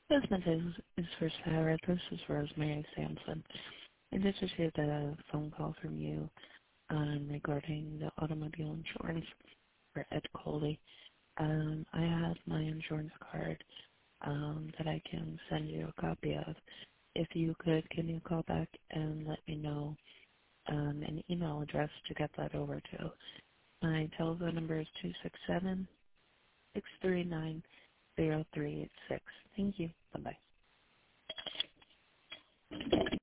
Business is for Sarah. This is Rosemary Sampson. I just received a phone call from you regarding the automobile insurance for Ed Coley. I have my insurance card that I can send you a copy of. If you could give me a call back and let me know an email address to get that over to. My telephone number is 267-639-0386. Thank you. Bye-bye.